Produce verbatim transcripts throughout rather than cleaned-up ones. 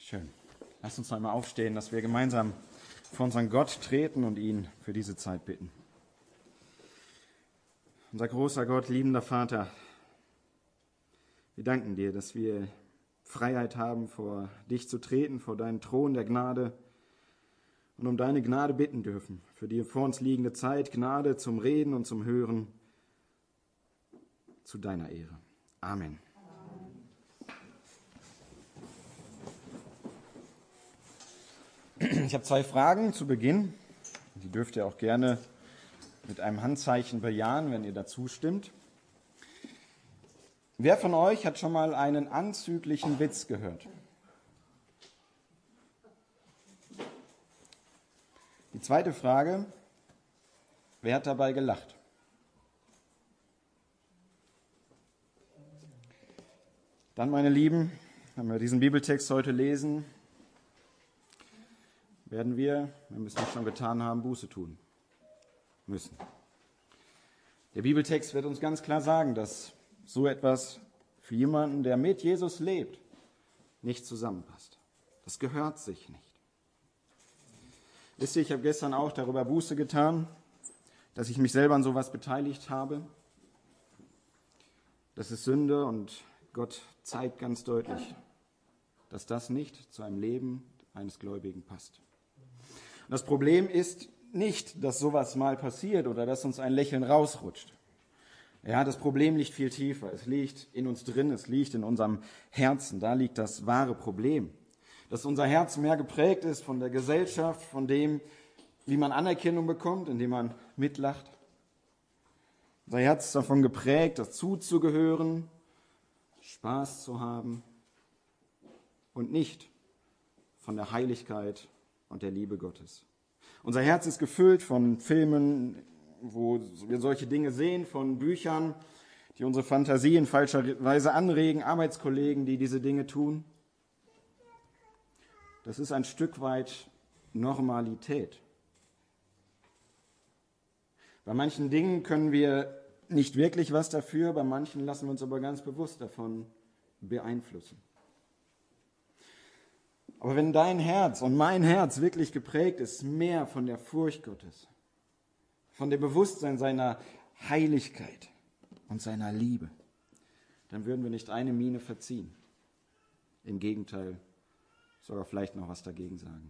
Schön. Lasst uns noch einmal aufstehen, dass wir gemeinsam vor unseren Gott treten und ihn für diese Zeit bitten. Unser großer Gott, liebender Vater, wir danken dir, dass wir Freiheit haben, vor dich zu treten, vor deinen Thron der Gnade und um deine Gnade bitten dürfen, für die vor uns liegende Zeit, Gnade zum Reden und zum Hören, zu deiner Ehre. Amen. Ich habe zwei Fragen zu Beginn. Die dürft ihr auch gerne mit einem Handzeichen bejahen, wenn ihr dazu stimmt. Wer von euch hat schon mal einen anzüglichen Witz gehört? Die zweite Frage, wer hat dabei gelacht? Dann, meine Lieben, wenn wir diesen Bibeltext heute lesen, werden wir, wenn wir es nicht schon getan haben, Buße tun müssen. Der Bibeltext wird uns ganz klar sagen, dass so etwas für jemanden, der mit Jesus lebt, nicht zusammenpasst. Das gehört sich nicht. Wisst ihr, ich habe gestern auch darüber Buße getan, dass ich mich selber an sowas beteiligt habe. Das ist Sünde und Gott zeigt ganz deutlich, dass das nicht zu einem Leben eines Gläubigen passt. Das Problem ist nicht, dass sowas mal passiert oder dass uns ein Lächeln rausrutscht. Ja, das Problem liegt viel tiefer. Es liegt in uns drin, es liegt in unserem Herzen. Da liegt das wahre Problem. Dass unser Herz mehr geprägt ist von der Gesellschaft, von dem, wie man Anerkennung bekommt, indem man mitlacht. Unser Herz ist davon geprägt, dazuzugehören, Spaß zu haben und nicht von der Heiligkeit und der Liebe Gottes. Unser Herz ist gefüllt von Filmen, wo wir solche Dinge sehen, von Büchern, die unsere Fantasie in falscher Weise anregen, Arbeitskollegen, die diese Dinge tun. Das ist ein Stück weit Normalität. Bei manchen Dingen können wir nicht wirklich was dafür, bei manchen lassen wir uns aber ganz bewusst davon beeinflussen. Aber wenn dein Herz und mein Herz wirklich geprägt ist, mehr von der Furcht Gottes, von dem Bewusstsein seiner Heiligkeit und seiner Liebe, dann würden wir nicht eine Miene verziehen. Im Gegenteil, sogar vielleicht noch was dagegen sagen.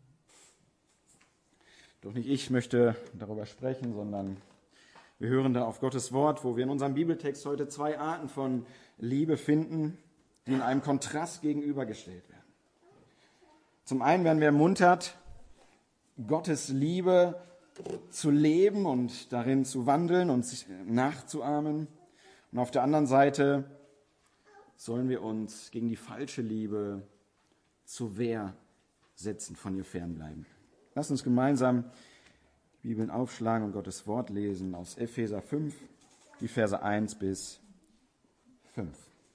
Doch nicht ich möchte darüber sprechen, sondern wir hören da auf Gottes Wort, wo wir in unserem Bibeltext heute zwei Arten von Liebe finden, die in einem Kontrast gegenübergestellt werden. Zum einen werden wir ermuntert, Gottes Liebe zu leben und darin zu wandeln und sich nachzuahmen. Und auf der anderen Seite sollen wir uns gegen die falsche Liebe zur Wehr setzen, von ihr fernbleiben. Lass uns gemeinsam die Bibeln aufschlagen und Gottes Wort lesen aus Epheser fünf, die Verse eins bis fünf.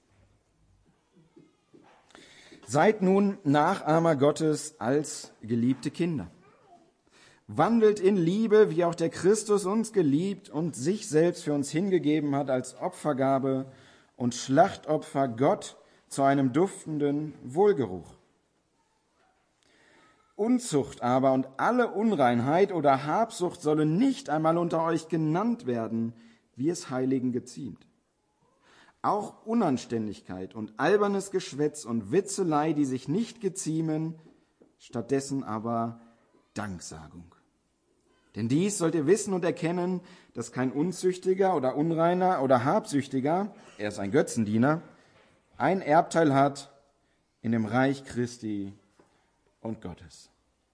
Seid nun Nachahmer Gottes als geliebte Kinder. Wandelt in Liebe, wie auch der Christus uns geliebt und sich selbst für uns hingegeben hat als Opfergabe und Schlachtopfer Gott zu einem duftenden Wohlgeruch. Unzucht aber und alle Unreinheit oder Habsucht sollen nicht einmal unter euch genannt werden, wie es Heiligen geziemt. Auch Unanständigkeit und albernes Geschwätz und Witzelei, die sich nicht geziemen, stattdessen aber Danksagung. Denn dies sollt ihr wissen und erkennen, dass kein Unzüchtiger oder Unreiner oder Habsüchtiger, er ist ein Götzendiener, ein Erbteil hat in dem Reich Christi und Gottes.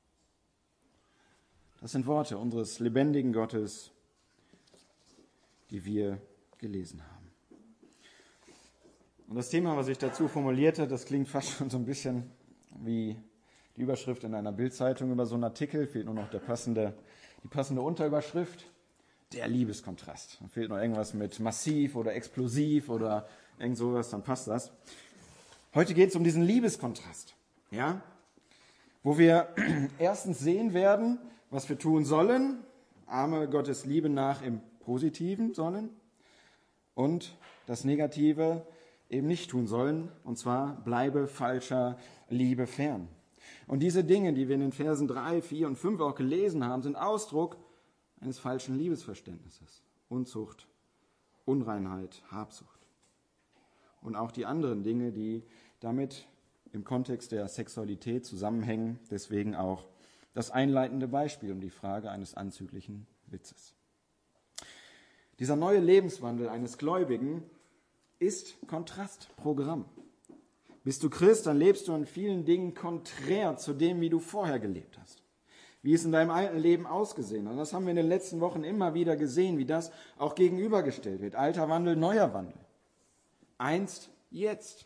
Das sind Worte unseres lebendigen Gottes, die wir gelesen haben. Und das Thema, was ich dazu formulierte, das klingt fast schon so ein bisschen wie die Überschrift in einer Bildzeitung über so einen Artikel. Fehlt nur noch der passende, die passende Unterüberschrift. Der Liebeskontrast. Da fehlt noch irgendwas mit massiv oder explosiv oder irgend sowas, dann passt das. Heute geht es um diesen Liebeskontrast. Ja? Wo wir erstens sehen werden, was wir tun sollen. Ahme Gottes Liebe nach im Positiven sollen. Und das Negative, eben nicht tun sollen, und zwar bleibe falscher Liebe fern. Und diese Dinge, die wir in den Versen drei, vier und fünf auch gelesen haben, sind Ausdruck eines falschen Liebesverständnisses. Unzucht, Unreinheit, Habsucht. Und auch die anderen Dinge, die damit im Kontext der Sexualität zusammenhängen, deswegen auch das einleitende Beispiel um die Frage eines anzüglichen Witzes. Dieser neue Lebenswandel eines Gläubigen ist Kontrastprogramm. Bist du Christ, dann lebst du in vielen Dingen konträr zu dem, wie du vorher gelebt hast. Wie es in deinem alten Leben ausgesehen hat. Und das haben wir in den letzten Wochen immer wieder gesehen, wie das auch gegenübergestellt wird. Alter Wandel, neuer Wandel. Einst, jetzt.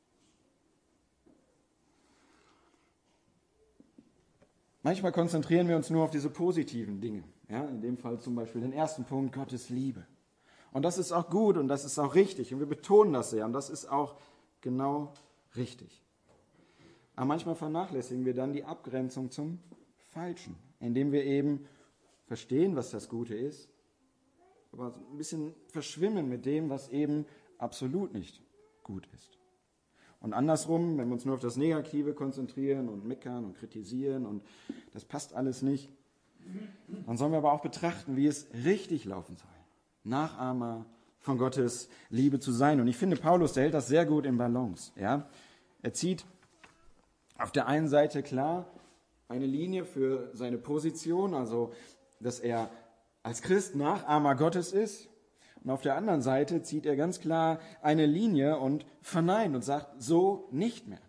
Manchmal konzentrieren wir uns nur auf diese positiven Dinge. Ja, in dem Fall zum Beispiel den ersten Punkt, Gottes Liebe. Und das ist auch gut und das ist auch richtig. Und wir betonen das sehr und das ist auch genau richtig. Aber manchmal vernachlässigen wir dann die Abgrenzung zum Falschen, indem wir eben verstehen, was das Gute ist, aber ein bisschen verschwimmen mit dem, was eben absolut nicht gut ist. Und andersrum, wenn wir uns nur auf das Negative konzentrieren und meckern und kritisieren und das passt alles nicht, dann sollen wir aber auch betrachten, wie es richtig laufen soll. Nachahmer von Gottes Liebe zu sein. Und ich finde, Paulus, der hält das sehr gut in Balance. Ja? Er zieht auf der einen Seite klar eine Linie für seine Position, also dass er als Christ Nachahmer Gottes ist. Und auf der anderen Seite zieht er ganz klar eine Linie und verneint und sagt, so nicht mehr.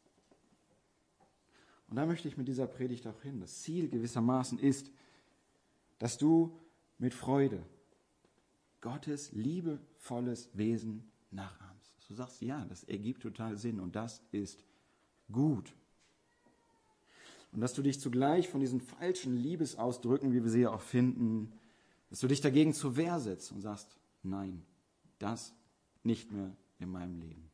Und da möchte ich mit dieser Predigt auch hin. Das Ziel gewissermaßen ist, dass du mit Freude Gottes liebevolles Wesen nachahmst. Du sagst, ja, das ergibt total Sinn und das ist gut. Und dass du dich zugleich von diesen falschen Liebesausdrücken, wie wir sie ja auch finden, dass du dich dagegen zur Wehr setzt und sagst, nein, das nicht mehr in meinem Leben.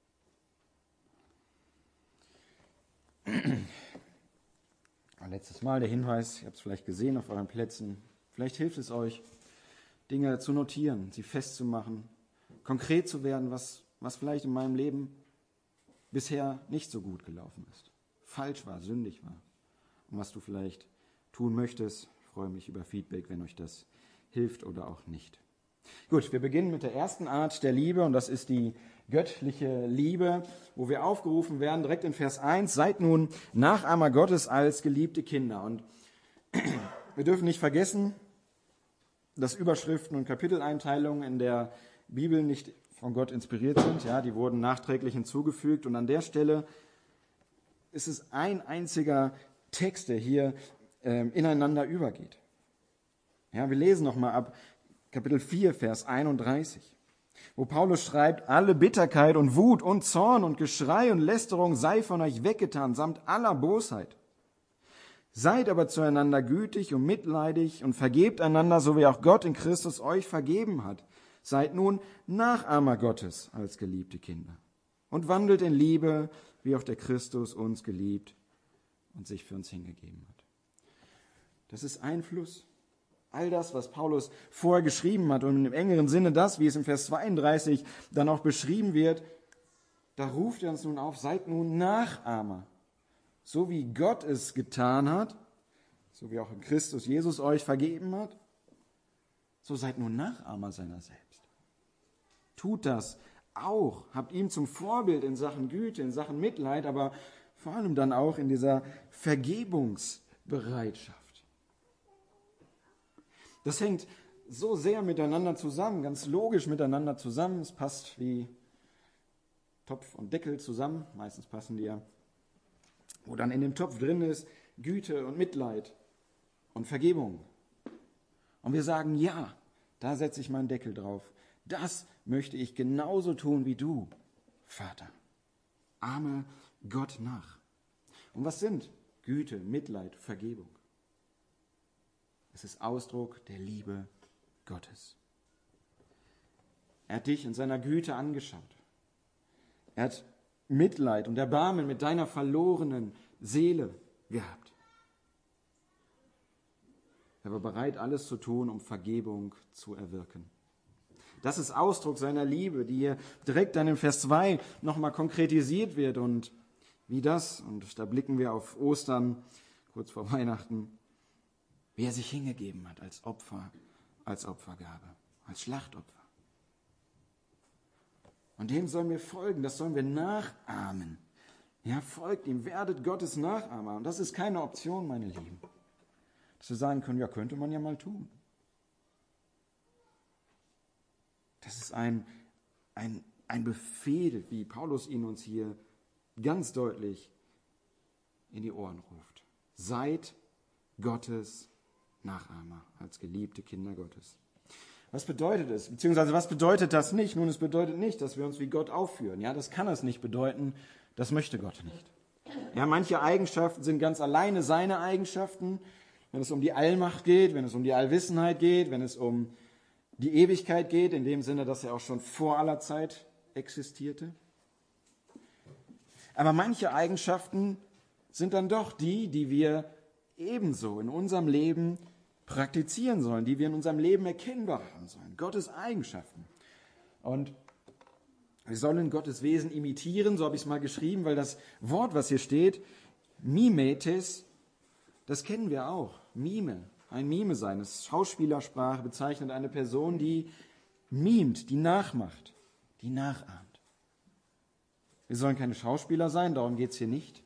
Und letztes Mal der Hinweis, ihr habt es vielleicht gesehen auf euren Plätzen, vielleicht hilft es euch, Dinge zu notieren, sie festzumachen, konkret zu werden, was, was vielleicht in meinem Leben bisher nicht so gut gelaufen ist, falsch war, sündig war und was du vielleicht tun möchtest. Ich freue mich über Feedback, wenn euch das hilft oder auch nicht. Gut, wir beginnen mit der ersten Art der Liebe und das ist die göttliche Liebe, wo wir aufgerufen werden, direkt in Vers eins, seid nun Nachahmer Gottes als geliebte Kinder. Und wir dürfen nicht vergessen, dass Überschriften und Kapiteleinteilungen in der Bibel nicht von Gott inspiriert sind. Ja, die wurden nachträglich hinzugefügt und an der Stelle ist es ein einziger Text, der hier äh, ineinander übergeht. Ja, wir lesen nochmal ab Kapitel vier, Vers einunddreißig, wo Paulus schreibt, alle Bitterkeit und Wut und Zorn und Geschrei und Lästerung sei von euch weggetan, samt aller Bosheit. Seid aber zueinander gütig und mitleidig und vergebt einander, so wie auch Gott in Christus euch vergeben hat. Seid nun Nachahmer Gottes als geliebte Kinder und wandelt in Liebe, wie auch der Christus uns geliebt und sich für uns hingegeben hat. Das ist Einfluss. All das, was Paulus vorher geschrieben hat und im engeren Sinne das, wie es im Vers zweiunddreißig dann auch beschrieben wird, da ruft er uns nun auf, seid nun Nachahmer. So wie Gott es getan hat, so wie auch in Christus Jesus euch vergeben hat, so seid nun Nachahmer seiner selbst. Tut das auch, habt ihm zum Vorbild in Sachen Güte, in Sachen Mitleid, aber vor allem dann auch in dieser Vergebungsbereitschaft. Das hängt so sehr miteinander zusammen, ganz logisch miteinander zusammen. Es passt wie Topf und Deckel zusammen, meistens passen die ja. Wo dann in dem Topf drin ist Güte und Mitleid und Vergebung. Und wir sagen, ja, da setze ich meinen Deckel drauf. Das möchte ich genauso tun wie du, Vater. Ahme Gott nach. Und was sind Güte, Mitleid, Vergebung? Es ist Ausdruck der Liebe Gottes. Er hat dich in seiner Güte angeschaut. Er hat Mitleid und Erbarmen mit deiner verlorenen Seele gehabt. Er war bereit, alles zu tun, um Vergebung zu erwirken. Das ist Ausdruck seiner Liebe, die hier direkt dann in Vers zwei nochmal konkretisiert wird. Und wie das, und da blicken wir auf Ostern, kurz vor Weihnachten, wie er sich hingegeben hat als Opfer, als Opfergabe, als Schlachtopfer. Und dem sollen wir folgen, das sollen wir nachahmen. Ja, folgt ihm, werdet Gottes Nachahmer. Und das ist keine Option, meine Lieben. Dass wir sagen können, ja, könnte man ja mal tun. Das ist ein, ein, ein Befehl, wie Paulus ihn uns hier ganz deutlich in die Ohren ruft. Seid Gottes Nachahmer als geliebte Kinder Gottes. Was bedeutet es? Beziehungsweise was bedeutet das nicht? Nun, es bedeutet nicht, dass wir uns wie Gott aufführen. Ja, das kann es nicht bedeuten. Das möchte Gott nicht. Ja, manche Eigenschaften sind ganz alleine seine Eigenschaften. Wenn es um die Allmacht geht, wenn es um die Allwissenheit geht, wenn es um die Ewigkeit geht, in dem Sinne, dass er auch schon vor aller Zeit existierte. Aber manche Eigenschaften sind dann doch die, die wir ebenso in unserem Leben praktizieren sollen, die wir in unserem Leben erkennbar haben sollen. Gottes Eigenschaften. Und wir sollen Gottes Wesen imitieren, so habe ich es mal geschrieben, weil das Wort, was hier steht, Mimetes, das kennen wir auch. Mime, ein Mime sein. Das ist Schauspielersprache, bezeichnet eine Person, die mimt, die nachmacht, die nachahmt. Wir sollen keine Schauspieler sein, darum geht es hier nicht.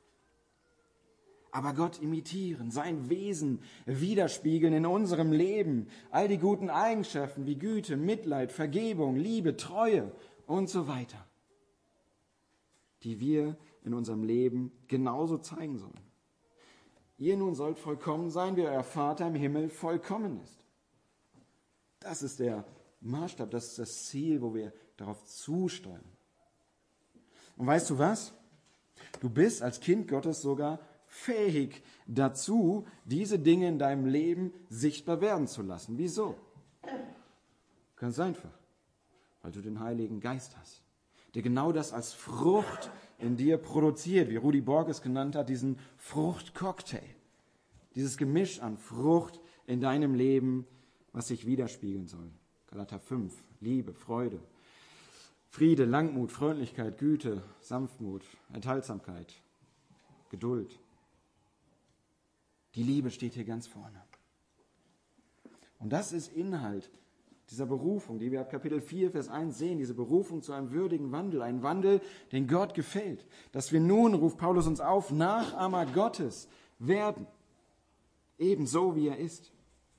Aber Gott imitieren, sein Wesen widerspiegeln in unserem Leben. All die guten Eigenschaften wie Güte, Mitleid, Vergebung, Liebe, Treue und so weiter, die wir in unserem Leben genauso zeigen sollen. Ihr nun sollt vollkommen sein, wie euer Vater im Himmel vollkommen ist. Das ist der Maßstab, das ist das Ziel, wo wir darauf zusteuern. Und weißt du was? Du bist als Kind Gottes sogar fähig dazu, diese Dinge in deinem Leben sichtbar werden zu lassen. Wieso? Ganz einfach, weil du den Heiligen Geist hast, der genau das als Frucht in dir produziert, wie Rudi Borg es genannt hat, diesen Fruchtcocktail, dieses Gemisch an Frucht in deinem Leben, was sich widerspiegeln soll. Galater fünf, Liebe, Freude, Friede, Langmut, Freundlichkeit, Güte, Sanftmut, Enthaltsamkeit, Geduld. Die Liebe steht hier ganz vorne. Und das ist Inhalt dieser Berufung, die wir ab Kapitel vier, Vers eins sehen, diese Berufung zu einem würdigen Wandel, ein Wandel, den Gott gefällt. Dass wir nun, ruft Paulus uns auf, Nachahmer Gottes werden, ebenso wie er ist.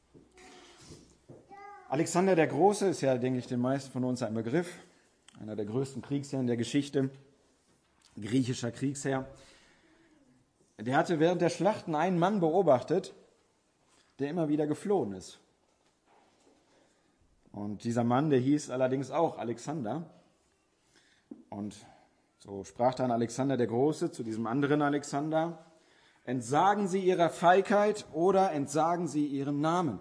Alexander der Große ist ja, denke ich, den meisten von uns ein Begriff, einer der größten Kriegsherren der Geschichte, griechischer Kriegsherr. Der hatte während der Schlachten einen Mann beobachtet, der immer wieder geflohen ist. Und dieser Mann, der hieß allerdings auch Alexander. Und so sprach dann Alexander der Große zu diesem anderen Alexander: Entsagen Sie Ihrer Feigheit oder entsagen Sie Ihrem Namen.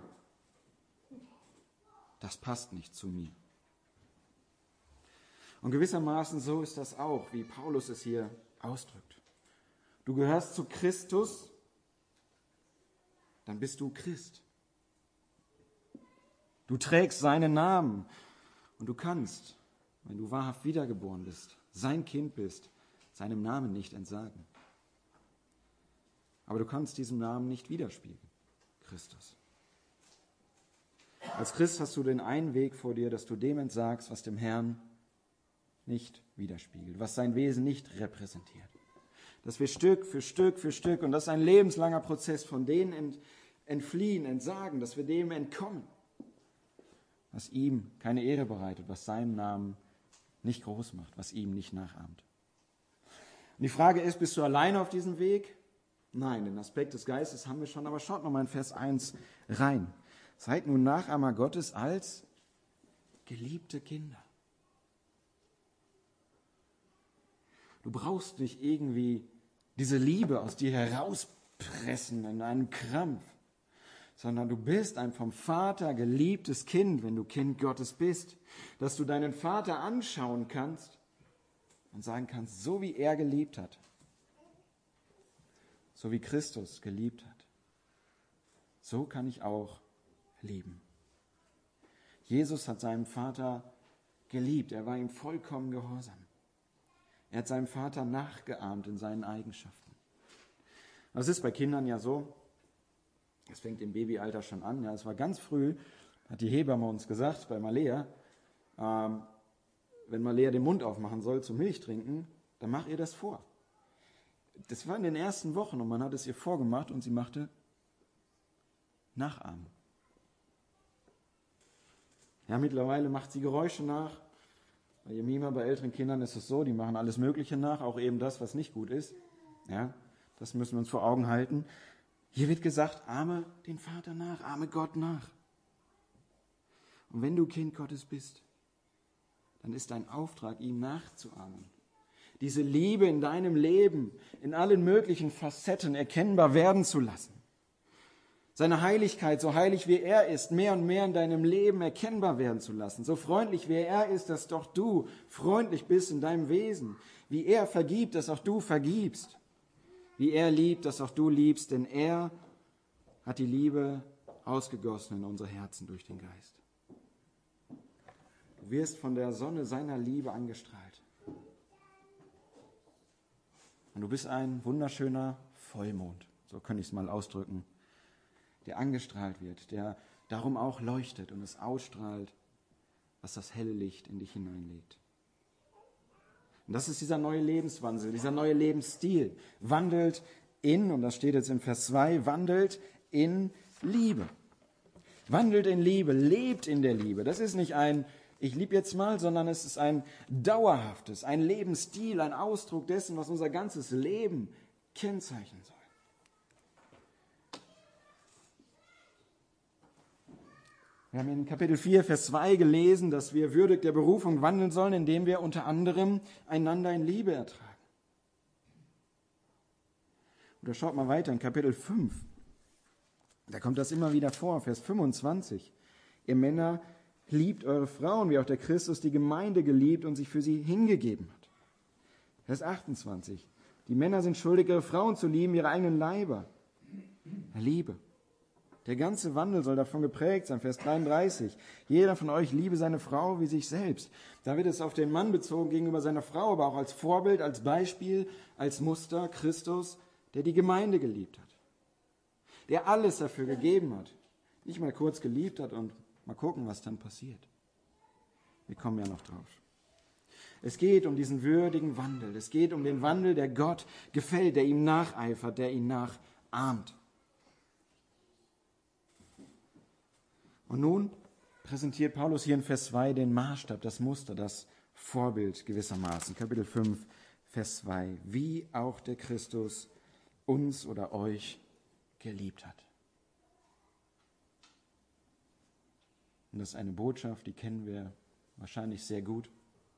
Das passt nicht zu mir. Und gewissermaßen so ist das auch, wie Paulus es hier ausdrückt. Du gehörst zu Christus, dann bist du Christ. Du trägst seinen Namen und du kannst, wenn du wahrhaft wiedergeboren bist, sein Kind bist, seinem Namen nicht entsagen. Aber du kannst diesem Namen nicht widerspiegeln, Christus. Als Christ hast du den einen Weg vor dir, dass du dem entsagst, was dem Herrn nicht widerspiegelt, was sein Wesen nicht repräsentiert. Dass wir Stück für Stück für Stück, und das ist ein lebenslanger Prozess, von denen ent, entfliehen, entsagen, dass wir dem entkommen, was ihm keine Ehre bereitet, was seinen Namen nicht groß macht, was ihm nicht nachahmt. Und die Frage ist, bist du alleine auf diesem Weg? Nein, den Aspekt des Geistes haben wir schon, aber schaut nochmal in Vers eins rein. Seid nun Nachahmer Gottes als geliebte Kinder. Du brauchst nicht irgendwie diese Liebe aus dir herauspressen in einem Krampf, sondern du bist ein vom Vater geliebtes Kind, wenn du Kind Gottes bist, dass du deinen Vater anschauen kannst und sagen kannst, so wie er geliebt hat, so wie Christus geliebt hat, so kann ich auch lieben. Jesus hat seinem Vater geliebt. Er war ihm vollkommen gehorsam. Er hat seinem Vater nachgeahmt in seinen Eigenschaften. Das ist bei Kindern ja so, das fängt im Babyalter schon an. Ja, es war ganz früh, hat die Hebamme uns gesagt, bei Malea, ähm, wenn Malea den Mund aufmachen soll zum Milch trinken, dann mach ihr das vor. Das war in den ersten Wochen und man hat es ihr vorgemacht und sie machte Nachahmen. Ja, mittlerweile macht sie Geräusche nach. Bei Jemima, bei älteren Kindern ist es so, die machen alles Mögliche nach, auch eben das, was nicht gut ist. Ja, das müssen wir uns vor Augen halten. Hier wird gesagt, ahme den Vater nach, ahme Gott nach. Und wenn du Kind Gottes bist, dann ist dein Auftrag, ihm nachzuahmen. Diese Liebe in deinem Leben, in allen möglichen Facetten erkennbar werden zu lassen. Seine Heiligkeit, so heilig wie er ist, mehr und mehr in deinem Leben erkennbar werden zu lassen. So freundlich wie er ist, dass doch du freundlich bist in deinem Wesen. Wie er vergibt, dass auch du vergibst. Wie er liebt, dass auch du liebst, denn er hat die Liebe ausgegossen in unsere Herzen durch den Geist. Du wirst von der Sonne seiner Liebe angestrahlt. Und du bist ein wunderschöner Vollmond, so kann ich es mal ausdrücken, der angestrahlt wird, der darum auch leuchtet und es ausstrahlt, was das helle Licht in dich hineinlegt. Und das ist dieser neue Lebenswandel, dieser neue Lebensstil. Wandelt in, und das steht jetzt im Vers zwei, wandelt in Liebe. Wandelt in Liebe, lebt in der Liebe. Das ist nicht ein ich liebe jetzt mal, sondern es ist ein dauerhaftes, ein Lebensstil, ein Ausdruck dessen, was unser ganzes Leben kennzeichnen soll. Wir haben in Kapitel vier, Vers zwei gelesen, dass wir würdig der Berufung wandeln sollen, indem wir unter anderem einander in Liebe ertragen. Oder schaut mal weiter in Kapitel fünf. Da kommt das immer wieder vor, Vers fünfundzwanzig. Ihr Männer, liebt eure Frauen, wie auch der Christus die Gemeinde geliebt und sich für sie hingegeben hat. Vers achtundzwanzig. Die Männer sind schuldig, ihre Frauen zu lieben, ihre eigenen Leiber. Liebe. Der ganze Wandel soll davon geprägt sein. Vers dreiunddreißig. Jeder von euch liebe seine Frau wie sich selbst. Da wird es auf den Mann bezogen gegenüber seiner Frau, aber auch als Vorbild, als Beispiel, als Muster Christus, der die Gemeinde geliebt hat. Der alles dafür gegeben hat. Nicht mal kurz geliebt hat und mal gucken, was dann passiert. Wir kommen ja noch drauf. Es geht um diesen würdigen Wandel. Es geht um den Wandel, der Gott gefällt, der ihm nacheifert, der ihn nachahmt. Und nun präsentiert Paulus hier in Vers zwei den Maßstab, das Muster, das Vorbild gewissermaßen. Kapitel fünf, Vers zwei. Wie auch der Christus uns oder euch geliebt hat. Und das ist eine Botschaft, die kennen wir wahrscheinlich sehr gut.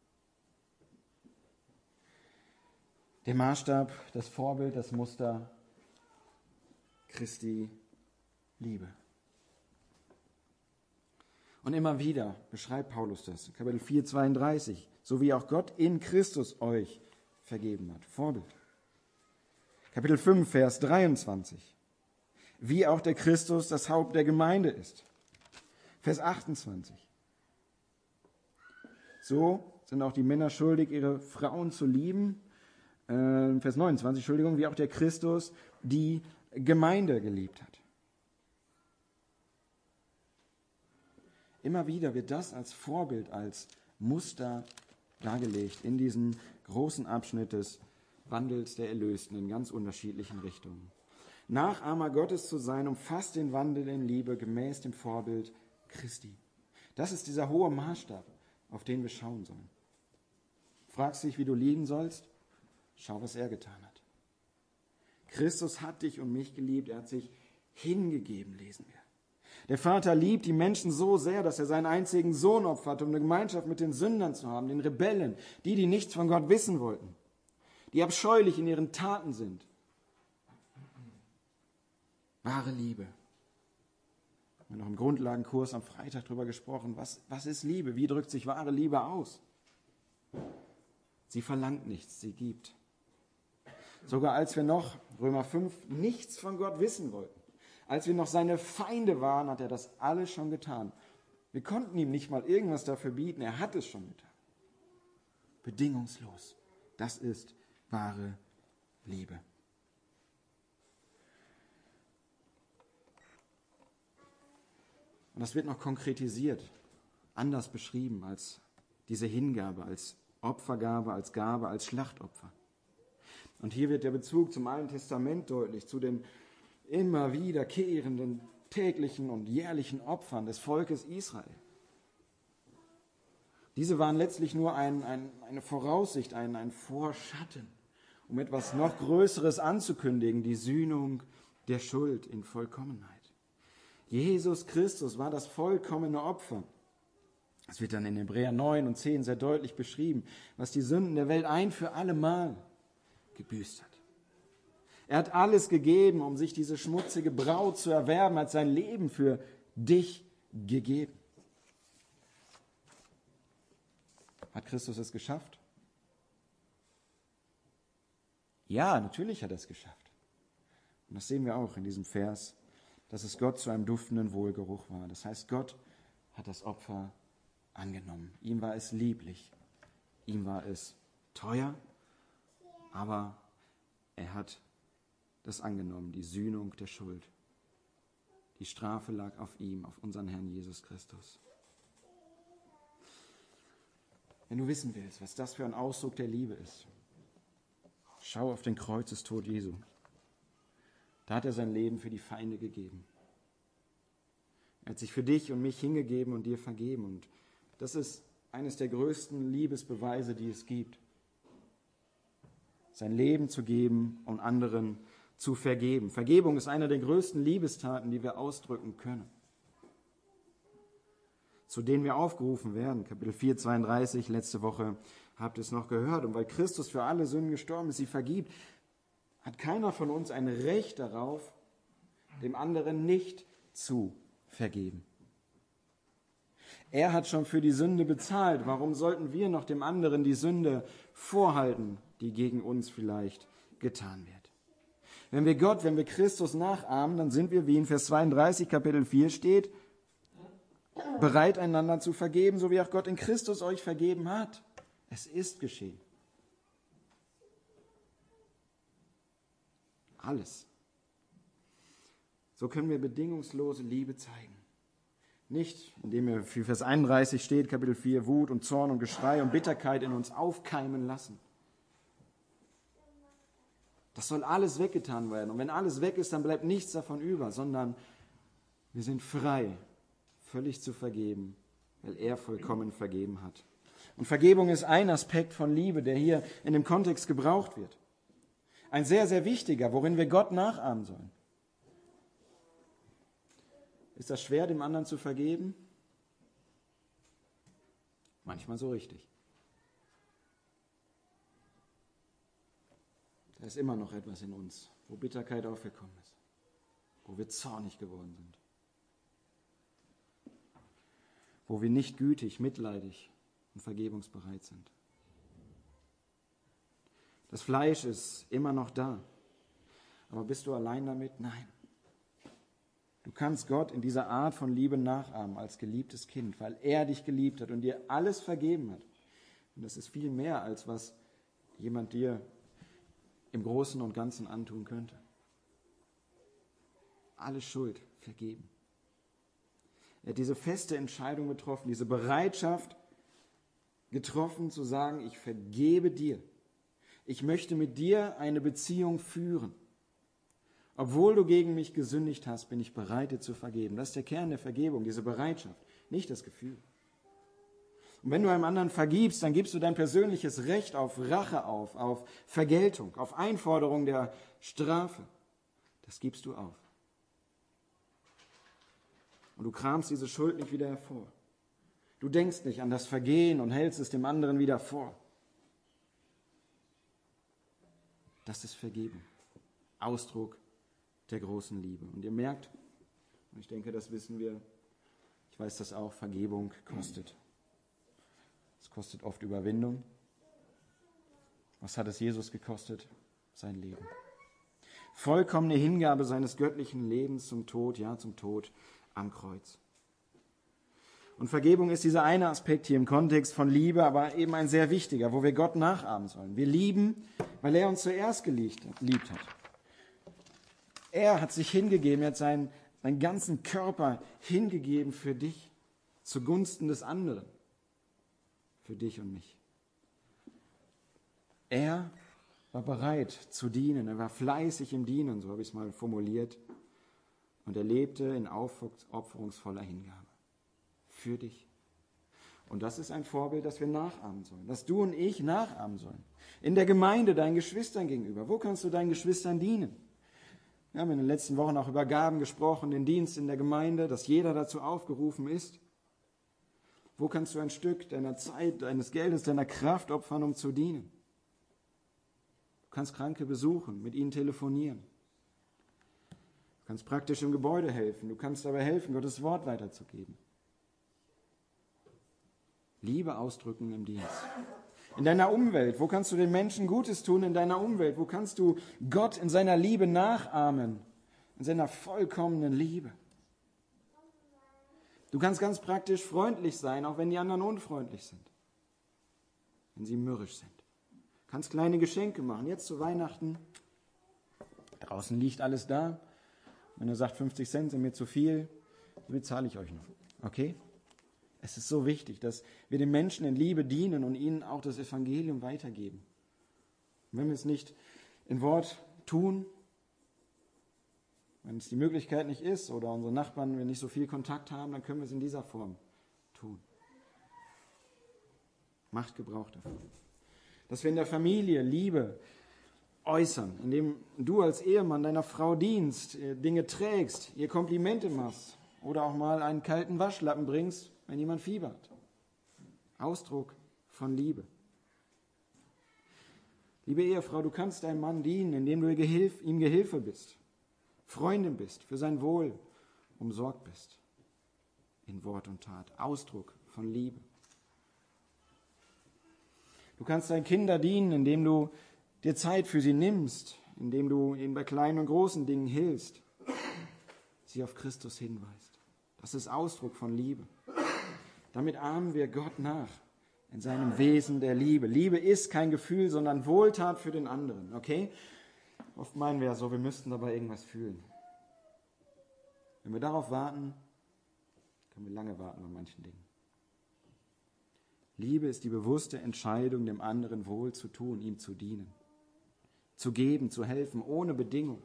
Der Maßstab, das Vorbild, das Muster Christi Liebe. Und immer wieder beschreibt Paulus das. Kapitel vier, zweiunddreißig. So wie auch Gott in Christus euch vergeben hat. Vorbild. Kapitel fünf, Vers dreiundzwanzig. Wie auch der Christus das Haupt der Gemeinde ist. Vers achtundzwanzig. So sind auch die Männer schuldig, ihre Frauen zu lieben. Äh, Vers neunundzwanzig, Entschuldigung, wie auch der Christus die Gemeinde geliebt hat. Immer wieder wird das als Vorbild, als Muster dargelegt in diesem großen Abschnitt des Wandels der Erlösten in ganz unterschiedlichen Richtungen. Nachahmer Gottes zu sein, umfasst den Wandel in Liebe gemäß dem Vorbild Christi. Das ist dieser hohe Maßstab, auf den wir schauen sollen. Fragst dich, wie du lieben sollst? Schau, was er getan hat. Christus hat dich und mich geliebt, er hat sich hingegeben, lesen wir. Der Vater liebt die Menschen so sehr, dass er seinen einzigen Sohn opfert, um eine Gemeinschaft mit den Sündern zu haben, den Rebellen, die, die nichts von Gott wissen wollten, die abscheulich in ihren Taten sind. Wahre Liebe. Wir haben noch im Grundlagenkurs am Freitag darüber gesprochen, was, was ist Liebe? Wie drückt sich wahre Liebe aus? Sie verlangt nichts, sie gibt. Sogar als wir noch, Römer fünf, nichts von Gott wissen wollten, als wir noch seine Feinde waren, hat er das alles schon getan, Wir konnten ihm nicht mal irgendwas dafür bieten. Er hat es schon getan. Bedingungslos. Das ist wahre Liebe. Und das wird noch konkretisiert, anders beschrieben als diese Hingabe, als Opfergabe, als Gabe, als Schlachtopfer. Und hier wird der Bezug zum Alten Testament deutlich, zu den immer wiederkehrenden täglichen und jährlichen Opfern des Volkes Israel. Diese waren letztlich nur ein, ein, eine Voraussicht, ein, ein Vorschatten, um etwas noch Größeres anzukündigen, die Sühnung der Schuld in Vollkommenheit. Jesus Christus war das vollkommene Opfer. Es wird dann in Hebräer neun und zehn sehr deutlich beschrieben, was die Sünden der Welt ein für alle Mal gebüßt hat. Er hat alles gegeben, um sich diese schmutzige Braut zu erwerben, hat sein Leben für dich gegeben. Hat Christus es geschafft? Ja, natürlich hat er es geschafft. Und das sehen wir auch in diesem Vers, dass es Gott zu einem duftenden Wohlgeruch war. Das heißt, Gott hat das Opfer angenommen. Ihm war es lieblich, ihm war es teuer, aber er hat das angenommen, die Sühnung der Schuld. Die Strafe lag auf ihm, auf unseren Herrn Jesus Christus. Wenn du wissen willst, was das für ein Ausdruck der Liebe ist, schau auf den Kreuzestod Jesu. Da hat er sein Leben für die Feinde gegeben. Er hat sich für dich und mich hingegeben und dir vergeben. Und das ist eines der größten Liebesbeweise, die es gibt. Sein Leben zu geben und anderen zu vergeben. Vergebung ist eine der größten Liebestaten, die wir ausdrücken können. Zu denen wir aufgerufen werden. Kapitel vier, zweiunddreißig, letzte Woche habt ihr es noch gehört. Und weil Christus für alle Sünden gestorben ist, sie vergibt, hat keiner von uns ein Recht darauf, dem anderen nicht zu vergeben. Er hat schon für die Sünde bezahlt. Warum sollten wir noch dem anderen die Sünde vorhalten, die gegen uns vielleicht getan wird? Wenn wir Gott, wenn wir Christus nachahmen, dann sind wir, wie in Vers zweiunddreißig, Kapitel vier steht, bereit, einander zu vergeben, so wie auch Gott in Christus euch vergeben hat. Es ist geschehen. Alles. So können wir bedingungslose Liebe zeigen. Nicht, indem wir, wie Vers einunddreißig steht, Kapitel vier, Wut und Zorn und Geschrei und Bitterkeit in uns aufkeimen lassen. Das soll alles weggetan werden. Und wenn alles weg ist, dann bleibt nichts davon über, sondern wir sind frei, völlig zu vergeben, weil er vollkommen vergeben hat. Und Vergebung ist ein Aspekt von Liebe, der hier in dem Kontext gebraucht wird. Ein sehr, sehr wichtiger, worin wir Gott nachahmen sollen. Ist das schwer, dem anderen zu vergeben? Manchmal so richtig. Da ist immer noch etwas in uns, wo Bitterkeit aufgekommen ist, wo wir zornig geworden sind, wo wir nicht gütig, mitleidig und vergebungsbereit sind. Das Fleisch ist immer noch da, aber bist du allein damit? Nein. Du kannst Gott in dieser Art von Liebe nachahmen als geliebtes Kind, weil er dich geliebt hat und dir alles vergeben hat. Und das ist viel mehr, als was jemand dir im Großen und Ganzen antun könnte. Alle Schuld vergeben. Er hat diese feste Entscheidung getroffen, diese Bereitschaft getroffen, zu sagen, ich vergebe dir. Ich möchte mit dir eine Beziehung führen. Obwohl du gegen mich gesündigt hast, bin ich bereit, dir zu vergeben. Das ist der Kern der Vergebung, diese Bereitschaft, nicht das Gefühl. Und wenn du einem anderen vergibst, dann gibst du dein persönliches Recht auf Rache auf, auf Vergeltung, auf Einforderung der Strafe. Das gibst du auf. Und du kramst diese Schuld nicht wieder hervor. Du denkst nicht an das Vergehen und hältst es dem anderen wieder vor. Das ist Vergebung. Ausdruck der großen Liebe. Und ihr merkt, und ich denke, das wissen wir, ich weiß das auch, Vergebung kostet. Es kostet oft Überwindung. Was hat es Jesus gekostet? Sein Leben. Vollkommene Hingabe seines göttlichen Lebens zum Tod, ja, zum Tod am Kreuz. Und Vergebung ist dieser eine Aspekt hier im Kontext von Liebe, aber eben ein sehr wichtiger, wo wir Gott nachahmen sollen. Wir lieben, weil er uns zuerst geliebt hat. Er hat sich hingegeben, er hat seinen, seinen ganzen Körper hingegeben für dich, zugunsten des anderen, für dich und mich. Er war bereit zu dienen, er war fleißig im Dienen, so habe ich es mal formuliert, und er lebte in aufopferungsvoller Hingabe für dich. Und das ist ein Vorbild, das wir nachahmen sollen, das du und ich nachahmen sollen. In der Gemeinde deinen Geschwistern gegenüber. Wo kannst du deinen Geschwistern dienen? Wir haben in den letzten Wochen auch über Gaben gesprochen, den Dienst in der Gemeinde, dass jeder dazu aufgerufen ist. Wo kannst du ein Stück deiner Zeit, deines Geldes, deiner Kraft opfern, um zu dienen? Du kannst Kranke besuchen, mit ihnen telefonieren. Du kannst praktisch im Gebäude helfen. Du kannst dabei helfen, Gottes Wort weiterzugeben. Liebe ausdrücken im Dienst. In deiner Umwelt, wo kannst du den Menschen Gutes tun in deiner Umwelt? Wo kannst du Gott in seiner Liebe nachahmen? In seiner vollkommenen Liebe. Du kannst ganz praktisch freundlich sein, auch wenn die anderen unfreundlich sind. Wenn sie mürrisch sind. Du kannst kleine Geschenke machen. Jetzt zu Weihnachten. Draußen liegt alles da. Wenn er sagt, fünfzig Cent sind mir zu viel, die bezahle ich euch noch. Okay? Es ist so wichtig, dass wir den Menschen in Liebe dienen und ihnen auch das Evangelium weitergeben. Und wenn wir es nicht in Wort tun, wenn es die Möglichkeit nicht ist oder unsere Nachbarn, wir nicht so viel Kontakt haben, dann können wir es in dieser Form tun. Macht Gebrauch davon. Dass wir in der Familie Liebe äußern, indem du als Ehemann deiner Frau dienst, Dinge trägst, ihr Komplimente machst oder auch mal einen kalten Waschlappen bringst, wenn jemand fiebert. Ausdruck von Liebe. Liebe Ehefrau, du kannst deinem Mann dienen, indem du ihm Gehilfe bist, Freundin bist, für sein Wohl umsorgt bist. In Wort und Tat. Ausdruck von Liebe. Du kannst deinen Kindern dienen, indem du dir Zeit für sie nimmst, indem du ihnen bei kleinen und großen Dingen hilfst, sie auf Christus hinweist. Das ist Ausdruck von Liebe. Damit ahmen wir Gott nach in seinem Wesen der Liebe. Liebe ist kein Gefühl, sondern Wohltat für den anderen. Okay? Oft meinen wir ja so, wir müssten dabei irgendwas fühlen. Wenn wir darauf warten, können wir lange warten an manchen Dingen. Liebe ist die bewusste Entscheidung, dem anderen Wohl zu tun, ihm zu dienen, zu geben, zu helfen, ohne Bedingung.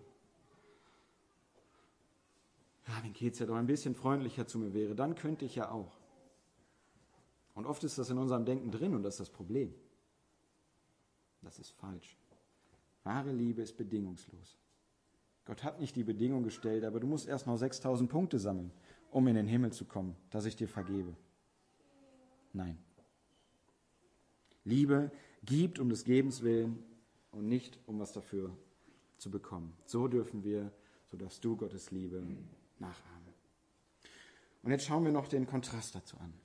Ja, wenn Kiez ja doch ein bisschen freundlicher zu mir wäre, dann könnte ich ja auch. Und oft ist das in unserem Denken drin und das ist das Problem. Das ist falsch. Wahre Liebe ist bedingungslos. Gott hat nicht die Bedingung gestellt, aber du musst erst noch sechstausend Punkte sammeln, um in den Himmel zu kommen, dass ich dir vergebe. Nein. Liebe gibt um des Gebens willen und nicht um was dafür zu bekommen. So dürfen wir, so darfst du Gottes Liebe nachahmen. Und jetzt schauen wir noch den Kontrast dazu an.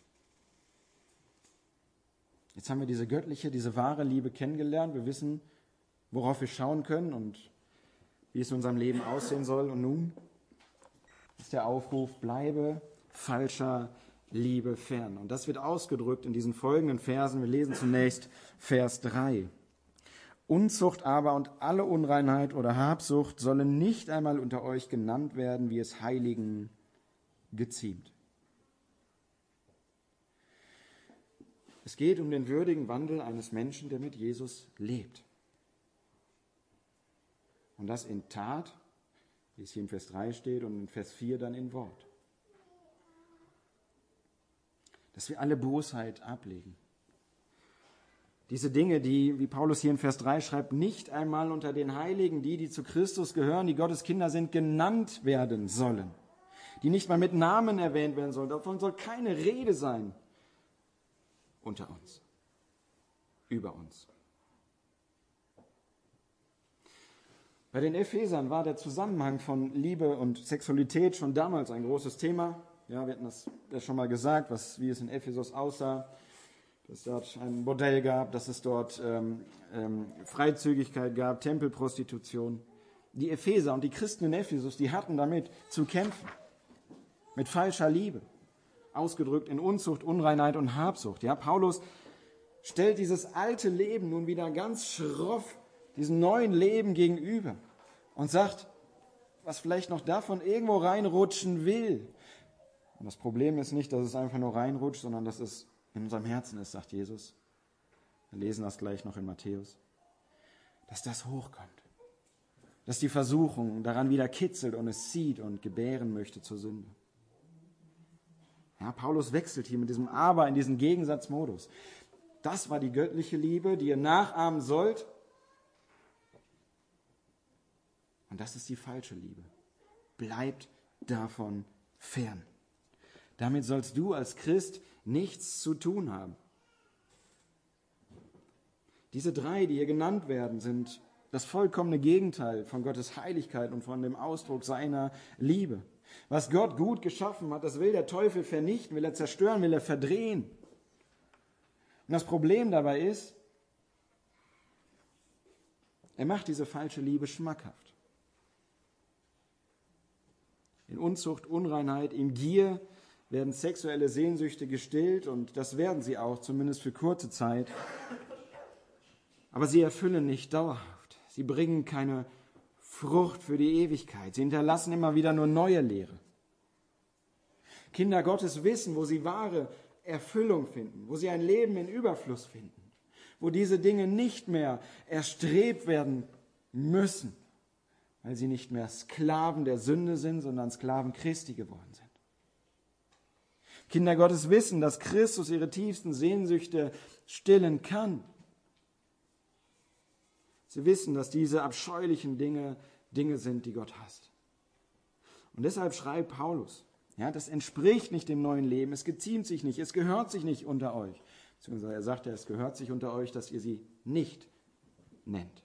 Jetzt haben wir diese göttliche, diese wahre Liebe kennengelernt. Wir wissen, worauf wir schauen können und wie es in unserem Leben aussehen soll. Und nun ist der Aufruf, bleibe falscher Liebe fern. Und das wird ausgedrückt in diesen folgenden Versen. Wir lesen zunächst Vers drei. Unzucht aber und alle Unreinheit oder Habsucht sollen nicht einmal unter euch genannt werden, wie es Heiligen geziemt. Es geht um den würdigen Wandel eines Menschen, der mit Jesus lebt. Und das in Tat, wie es hier in Vers drei steht und in Vers vier dann in Wort. Dass wir alle Bosheit ablegen. Diese Dinge, die, wie Paulus hier in Vers drei schreibt, nicht einmal unter den Heiligen, die, die zu Christus gehören, die Gottes Kinder sind, genannt werden sollen. Die nicht mal mit Namen erwähnt werden sollen. Davon soll keine Rede sein. Unter uns, über uns. Bei den Ephesern war der Zusammenhang von Liebe und Sexualität schon damals ein großes Thema. Ja, wir hatten das ja schon mal gesagt, was, wie es in Ephesus aussah, dass es dort ein Bordell gab, dass es dort ähm, ähm, Freizügigkeit gab, Tempelprostitution. Die Epheser und die Christen in Ephesus, die hatten damit zu kämpfen, mit falscher Liebe. ausgedrückt in Unzucht, Unreinheit und Habsucht. Ja, Paulus stellt dieses alte Leben nun wieder ganz schroff diesem neuen Leben gegenüber und sagt, was vielleicht noch davon irgendwo reinrutschen will. Und das Problem ist nicht, dass es einfach nur reinrutscht, sondern dass es in unserem Herzen ist, sagt Jesus. Wir lesen das gleich noch in Matthäus. Dass das hochkommt. Dass die Versuchung daran wieder kitzelt und es zieht und gebären möchte zur Sünde. Ja, Paulus wechselt hier mit diesem Aber in diesen Gegensatzmodus. Das war die göttliche Liebe, die ihr nachahmen sollt. Und das ist die falsche Liebe. Bleibt davon fern. Damit sollst du als Christ nichts zu tun haben. Diese drei, die hier genannt werden, sind das vollkommene Gegenteil von Gottes Heiligkeit und von dem Ausdruck seiner Liebe. Was Gott gut geschaffen hat, das will der Teufel vernichten, will er zerstören, will er verdrehen. Und das Problem dabei ist, er macht diese falsche Liebe schmackhaft. In Unzucht, Unreinheit, in Gier werden sexuelle Sehnsüchte gestillt und das werden sie auch, zumindest für kurze Zeit. Aber sie erfüllen nicht dauerhaft. Sie bringen keine Frucht für die Ewigkeit. Sie hinterlassen immer wieder nur neue Leere. Kinder Gottes wissen, wo sie wahre Erfüllung finden, wo sie ein Leben in Überfluss finden, wo diese Dinge nicht mehr erstrebt werden müssen, weil sie nicht mehr Sklaven der Sünde sind, sondern Sklaven Christi geworden sind. Kinder Gottes wissen, dass Christus ihre tiefsten Sehnsüchte stillen kann. Sie wissen, dass diese abscheulichen Dinge Dinge sind, die Gott hasst. Und deshalb schreibt Paulus, ja, das entspricht nicht dem neuen Leben, es geziemt sich nicht, es gehört sich nicht unter euch. Beziehungsweise er sagt ja, es gehört sich unter euch, dass ihr sie nicht nennt.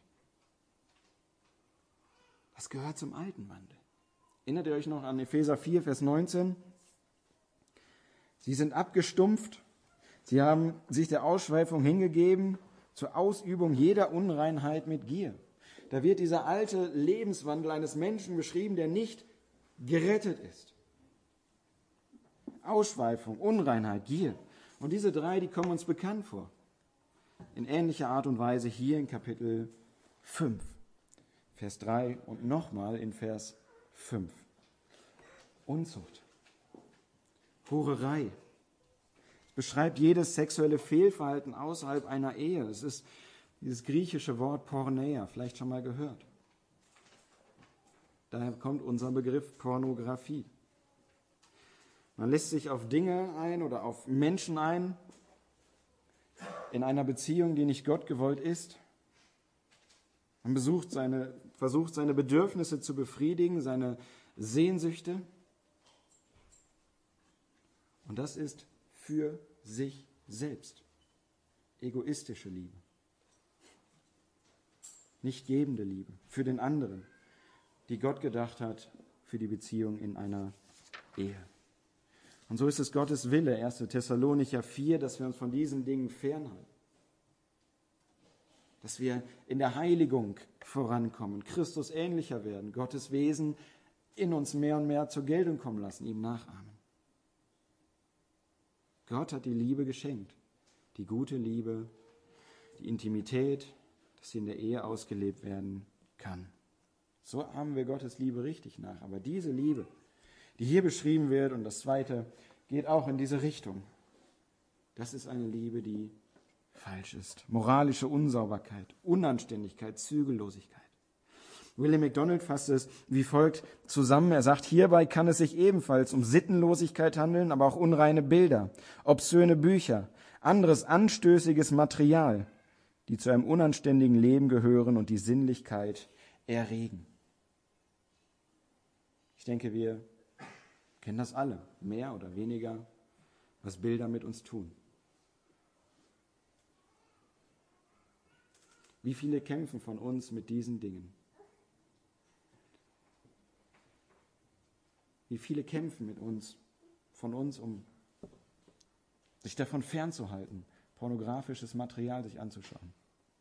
Das gehört zum alten Wandel. Erinnert ihr euch noch an Epheser vier, Vers neunzehn? Sie sind abgestumpft, sie haben sich der Ausschweifung hingegeben, zur Ausübung jeder Unreinheit mit Gier. Da wird dieser alte Lebenswandel eines Menschen beschrieben, der nicht gerettet ist. Ausschweifung, Unreinheit, Gier. Und diese drei, die kommen uns bekannt vor. In ähnlicher Art und Weise hier in Kapitel fünf, Vers drei und nochmal in Vers fünf. Unzucht, Hurerei. Es beschreibt jedes sexuelle Fehlverhalten außerhalb einer Ehe. Es ist dieses griechische Wort Porneia, vielleicht schon mal gehört. Daher kommt unser Begriff Pornografie. Man lässt sich auf Dinge ein oder auf Menschen ein, in einer Beziehung, die nicht Gott gewollt ist. Man besucht seine, versucht seine Bedürfnisse zu befriedigen, seine Sehnsüchte. Und das ist für sich selbst. Egoistische Liebe. Nicht gebende Liebe. Für den anderen, die Gott gedacht hat für die Beziehung in einer Ehe. Und so ist es Gottes Wille, erster Thessalonicher vier, dass wir uns von diesen Dingen fernhalten. Dass wir in der Heiligung vorankommen, Christus ähnlicher werden, Gottes Wesen in uns mehr und mehr zur Geltung kommen lassen, ihm nachahmen. Gott hat die Liebe geschenkt, die gute Liebe, die Intimität, dass sie in der Ehe ausgelebt werden kann. So ahmen wir Gottes Liebe richtig nach. Aber diese Liebe, die hier beschrieben wird, und das Zweite, geht auch in diese Richtung. Das ist eine Liebe, die falsch ist. Moralische Unsauberkeit, Unanständigkeit, Zügellosigkeit. William MacDonald fasst es wie folgt zusammen. Er sagt, hierbei kann es sich ebenfalls um Sittenlosigkeit handeln, aber auch unreine Bilder, obszöne Bücher, anderes anstößiges Material, die zu einem unanständigen Leben gehören und die Sinnlichkeit erregen. Ich denke, wir kennen das alle, mehr oder weniger, was Bilder mit uns tun. Wie viele kämpfen von uns mit diesen Dingen? Wie viele kämpfen mit uns, von uns, um sich davon fernzuhalten, pornografisches Material sich anzuschauen?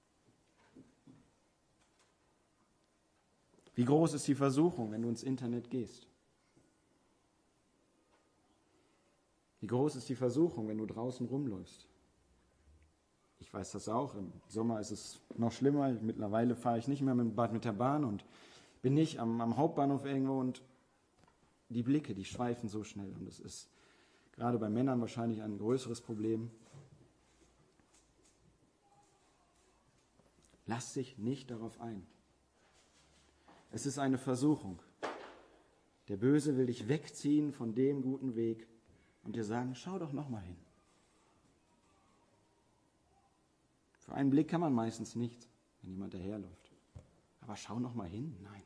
Wie groß ist die Versuchung, wenn du ins Internet gehst? Wie groß ist die Versuchung, wenn du draußen rumläufst? Ich weiß das auch. Im Sommer ist es noch schlimmer. Mittlerweile fahre ich nicht mehr mit, mit der Bahn und bin nicht am, am Hauptbahnhof irgendwo und die Blicke, die schweifen so schnell. Und es ist gerade bei Männern wahrscheinlich ein größeres Problem. Lass dich nicht darauf ein. Es ist eine Versuchung. Der Böse will dich wegziehen von dem guten Weg und dir sagen, schau doch noch mal hin. Für einen Blick kann man meistens nichts, wenn jemand daherläuft. Aber schau noch mal hin. Nein.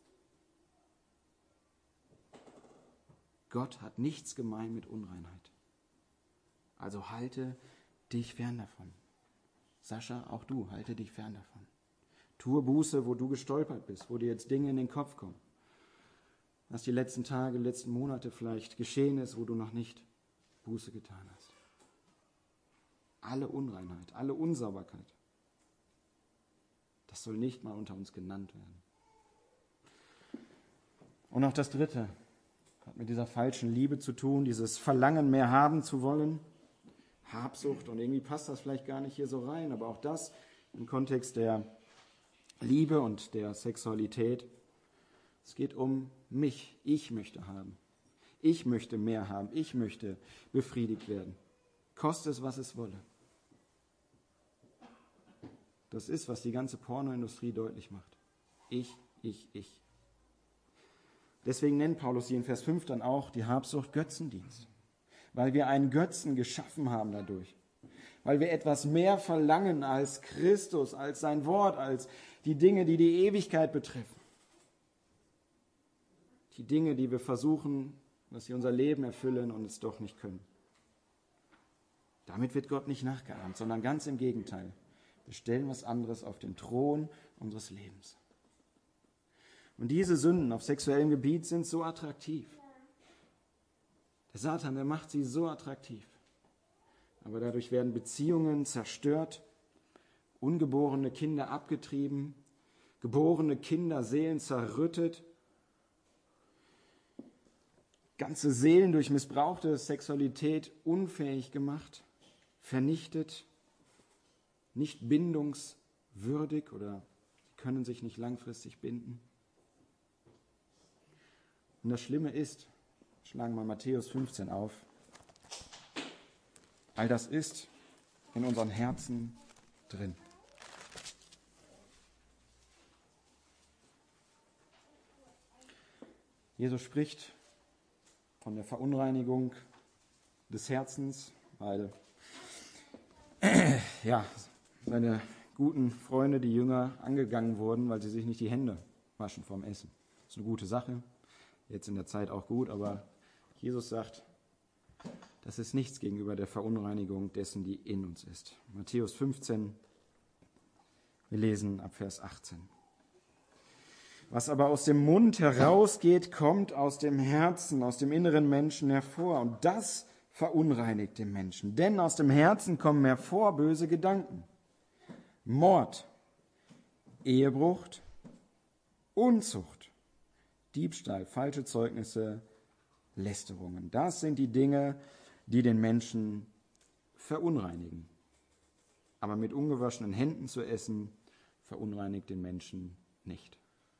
Gott hat nichts gemein mit Unreinheit. Also halte dich fern davon. Sascha, auch du, halte dich fern davon. Tue Buße, wo du gestolpert bist, wo dir jetzt Dinge in den Kopf kommen. Was die letzten Tage, letzten Monate vielleicht geschehen ist, wo du noch nicht Buße getan hast. Alle Unreinheit, alle Unsauberkeit, das soll nicht mal unter uns genannt werden. Und auch das Dritte hat mit dieser falschen Liebe zu tun, dieses Verlangen, mehr haben zu wollen, Habsucht. Und irgendwie passt das vielleicht gar nicht hier so rein, aber auch das im Kontext der Liebe und der Sexualität. Es geht um mich. Ich möchte haben. Ich möchte mehr haben. Ich möchte befriedigt werden. Koste es, was es wolle. Das ist, was die ganze Pornoindustrie deutlich macht. Ich, ich, ich. Deswegen nennt Paulus hier in Vers fünf dann auch die Habsucht Götzendienst. Weil wir einen Götzen geschaffen haben dadurch. Weil wir etwas mehr verlangen als Christus, als sein Wort, als die Dinge, die die Ewigkeit betreffen. Die Dinge, die wir versuchen, dass sie unser Leben erfüllen und es doch nicht können. Damit wird Gott nicht nachgeahmt, sondern ganz im Gegenteil. Wir stellen was anderes auf den Thron unseres Lebens. Und diese Sünden auf sexuellem Gebiet sind so attraktiv. Der Satan, der macht sie so attraktiv. Aber dadurch werden Beziehungen zerstört, ungeborene Kinder abgetrieben, geborene Kinder Seelen zerrüttet, ganze Seelen durch missbrauchte Sexualität unfähig gemacht, vernichtet, nicht bindungswürdig oder können sich nicht langfristig binden. Und das Schlimme ist, schlagen wir Matthäus fünfzehn auf, all das ist in unseren Herzen drin. Jesus spricht von der Verunreinigung des Herzens, weil ja, seine guten Freunde, die Jünger, angegangen wurden, weil sie sich nicht die Hände waschen vorm Essen. Das ist eine gute Sache, jetzt in der Zeit auch gut, aber Jesus sagt, das ist nichts gegenüber der Verunreinigung dessen, die in uns ist. Matthäus fünfzehn, wir lesen ab Vers achtzehn. Was aber aus dem Mund herausgeht, kommt aus dem Herzen, aus dem inneren Menschen hervor. Und das verunreinigt den Menschen. Denn aus dem Herzen kommen hervor böse Gedanken. Mord, Ehebruch, Unzucht, Diebstahl, falsche Zeugnisse, Lästerungen. Das sind die Dinge, die den Menschen verunreinigen. Aber mit ungewaschenen Händen zu essen, verunreinigt den Menschen nicht.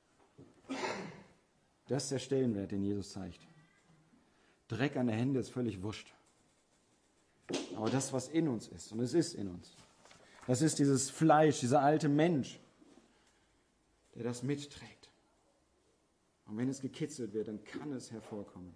Das ist der Stellenwert, den Jesus zeigt. Dreck an der Hände ist völlig wurscht. Aber das, was in uns ist, und es ist in uns, das ist dieses Fleisch, dieser alte Mensch, der das mitträgt. Und wenn es gekitzelt wird, dann kann es hervorkommen.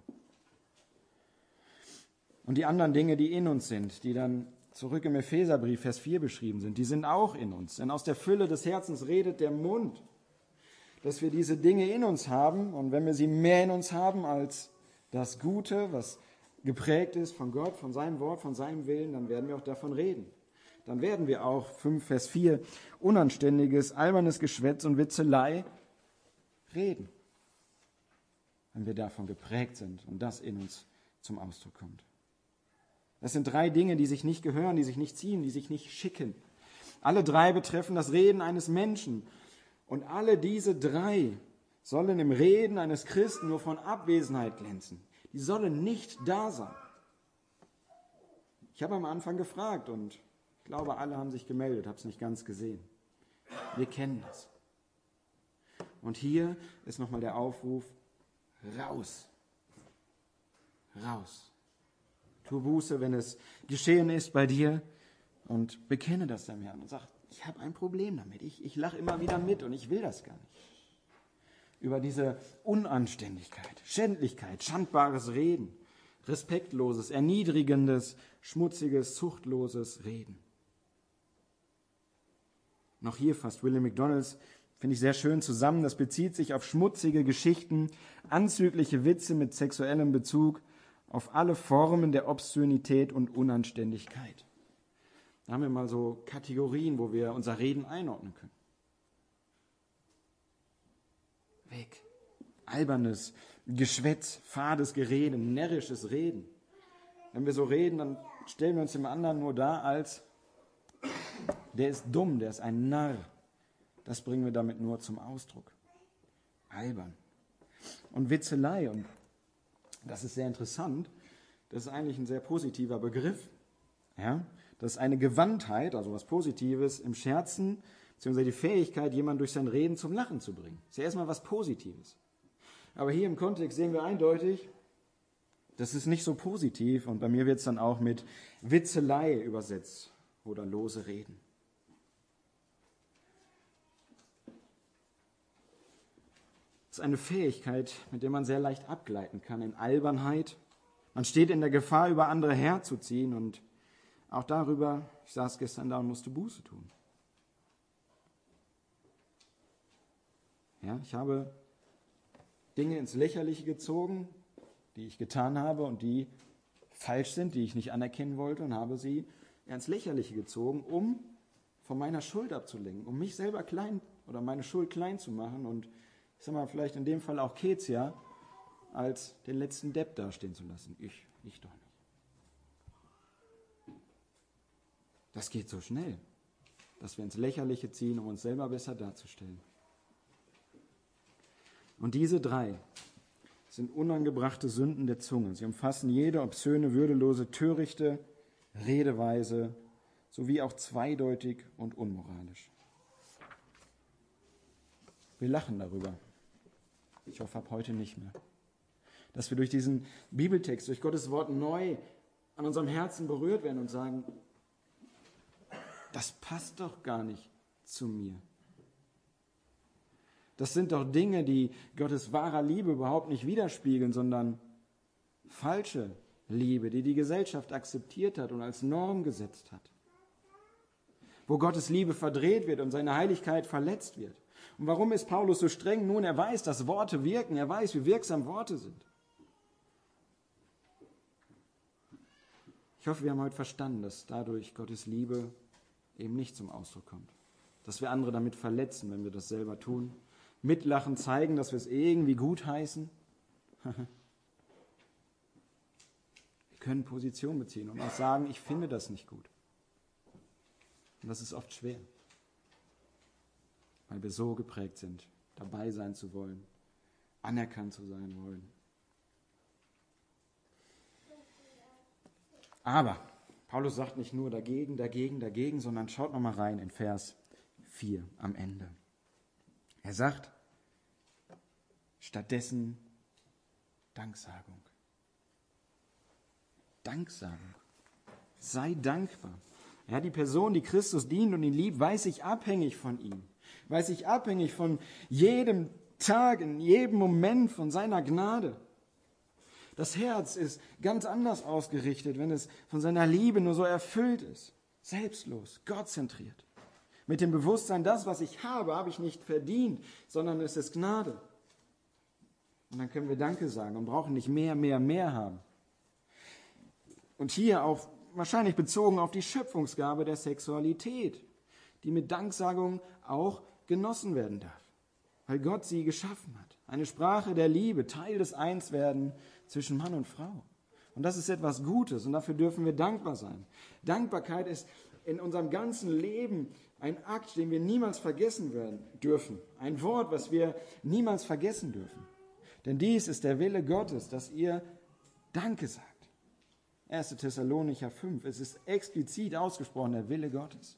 Und die anderen Dinge, die in uns sind, die dann zurück im Epheserbrief, Vers vier beschrieben sind, die sind auch in uns. Denn aus der Fülle des Herzens redet der Mund, dass wir diese Dinge in uns haben. Und wenn wir sie mehr in uns haben als das Gute, was geprägt ist von Gott, von seinem Wort, von seinem Willen, dann werden wir auch davon reden. Dann werden wir auch, fünf Vers vier, unanständiges, albernes Geschwätz und Witzelei reden. Wenn wir davon geprägt sind und das in uns zum Ausdruck kommt. Das sind drei Dinge, die sich nicht gehören, die sich nicht ziehen, die sich nicht schicken. Alle drei betreffen das Reden eines Menschen. Und alle diese drei sollen im Reden eines Christen nur von Abwesenheit glänzen. Die sollen nicht da sein. Ich habe am Anfang gefragt und ich glaube, alle haben sich gemeldet, habe es nicht ganz gesehen. Wir kennen das. Und hier ist nochmal der Aufruf, raus. Raus. Tu Buße, wenn es geschehen ist bei dir und bekenne das dem Herrn und sag, ich habe ein Problem damit. Ich, ich lache immer wieder mit und ich will das gar nicht. Über diese Unanständigkeit, Schändlichkeit, schandbares Reden, respektloses, erniedrigendes, schmutziges, zuchtloses Reden. Noch hier fasst William McDonald, finde ich sehr schön zusammen, das bezieht sich auf schmutzige Geschichten, anzügliche Witze mit sexuellem Bezug, auf alle Formen der Obszönität und Unanständigkeit. Da haben wir mal so Kategorien, wo wir unser Reden einordnen können. Weg. Albernes Geschwätz, fades Gerede, närrisches Reden. Wenn wir so reden, dann stellen wir uns dem anderen nur dar als, der ist dumm, der ist ein Narr. Das bringen wir damit nur zum Ausdruck. Albern. Und Witzelei, und das ist sehr interessant, das ist eigentlich ein sehr positiver Begriff. Ja? Das ist eine Gewandtheit, also was Positives im Scherzen, beziehungsweise die Fähigkeit, jemanden durch sein Reden zum Lachen zu bringen. Das ist ja erstmal was Positives. Aber hier im Kontext sehen wir eindeutig, das ist nicht so positiv und bei mir wird es dann auch mit Witzelei übersetzt oder lose Reden. Das ist eine Fähigkeit, mit der man sehr leicht abgleiten kann in Albernheit. Man steht in der Gefahr, über andere herzuziehen und auch darüber, ich saß gestern da und musste Buße tun. Ja, ich habe Dinge ins Lächerliche gezogen, die ich getan habe und die falsch sind, die ich nicht anerkennen wollte und habe sie ins Lächerliche gezogen, um von meiner Schuld abzulenken, um mich selber klein oder meine Schuld klein zu machen und ich sag mal, vielleicht in dem Fall auch Kezia als den letzten Depp dastehen zu lassen. Ich, ich doch nicht. Das geht so schnell, dass wir ins Lächerliche ziehen, um uns selber besser darzustellen. Und diese drei sind unangebrachte Sünden der Zunge. Sie umfassen jede obszöne, würdelose, törichte Redeweise, sowie auch zweideutig und unmoralisch. Wir lachen darüber. Ich hoffe, ab heute nicht mehr. Dass wir durch diesen Bibeltext, durch Gottes Wort neu an unserem Herzen berührt werden und sagen, das passt doch gar nicht zu mir. Das sind doch Dinge, die Gottes wahrer Liebe überhaupt nicht widerspiegeln, sondern falsche Liebe, die die Gesellschaft akzeptiert hat und als Norm gesetzt hat. Wo Gottes Liebe verdreht wird und seine Heiligkeit verletzt wird. Und warum ist Paulus so streng? Nun, er weiß, dass Worte wirken. Er weiß, wie wirksam Worte sind. Ich hoffe, wir haben heute verstanden, dass dadurch Gottes Liebe eben nicht zum Ausdruck kommt. Dass wir andere damit verletzen, wenn wir das selber tun. Mitlachen zeigen, dass wir es irgendwie gut heißen. Wir können Position beziehen und auch sagen, ich finde das nicht gut. Und das ist oft schwer, weil wir so geprägt sind, dabei sein zu wollen, anerkannt zu sein wollen. Aber Paulus sagt nicht nur dagegen, dagegen, dagegen, sondern schaut nochmal rein in Vers vier am Ende. Er sagt, stattdessen Danksagung. Danksagung. Sei dankbar. Ja, die Person, die Christus dient und ihn liebt, weiß sich abhängig von ihm. Weiß sich abhängig von jedem Tag, in jedem Moment von seiner Gnade. Das Herz ist ganz anders ausgerichtet, wenn es von seiner Liebe nur so erfüllt ist. Selbstlos, gottzentriert. Mit dem Bewusstsein, das, was ich habe, habe ich nicht verdient, sondern es ist Gnade. Und dann können wir Danke sagen und brauchen nicht mehr, mehr, mehr haben. Und hier auch wahrscheinlich bezogen auf die Schöpfungsgabe der Sexualität, die mit Danksagung auch genossen werden darf, weil Gott sie geschaffen hat. Eine Sprache der Liebe, Teil des Einswerden zwischen Mann und Frau. Und das ist etwas Gutes und dafür dürfen wir dankbar sein. Dankbarkeit ist in unserem ganzen Leben ein Akt, den wir niemals vergessen werden dürfen. Ein Wort, was wir niemals vergessen dürfen. Denn dies ist der Wille Gottes, dass ihr Danke sagt. erster Thessalonicher fünf. Es ist explizit ausgesprochen, der Wille Gottes.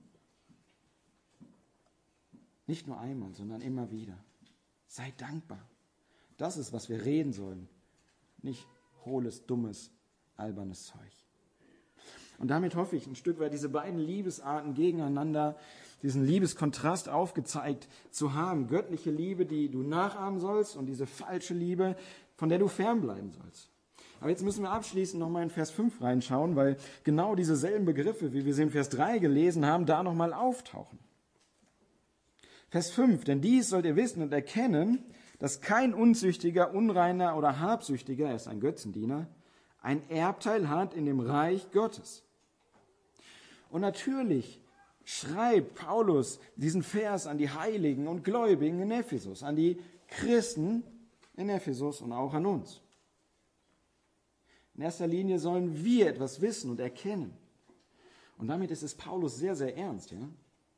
Nicht nur einmal, sondern immer wieder. Sei dankbar. Das ist, was wir reden sollen. Nicht hohles, dummes, albernes Zeug. Und damit hoffe ich, ein Stück weit diese beiden Liebesarten gegeneinander, diesen Liebeskontrast aufgezeigt zu haben. Göttliche Liebe, die du nachahmen sollst, und diese falsche Liebe, von der du fernbleiben sollst. Aber jetzt müssen wir abschließend nochmal in Vers fünf reinschauen, weil genau diese selben Begriffe, wie wir sie in Vers drei gelesen haben, da nochmal auftauchen. Vers fünf, denn dies sollt ihr wissen und erkennen, dass kein Unzüchtiger, Unreiner oder Habsüchtiger, er ist ein Götzendiener, ein Erbteil hat in dem Reich Gottes. Und natürlich schreibt Paulus diesen Vers an die Heiligen und Gläubigen in Ephesus, an die Christen in Ephesus und auch an uns. In erster Linie sollen wir etwas wissen und erkennen. Und damit ist es Paulus sehr, sehr ernst. Ja?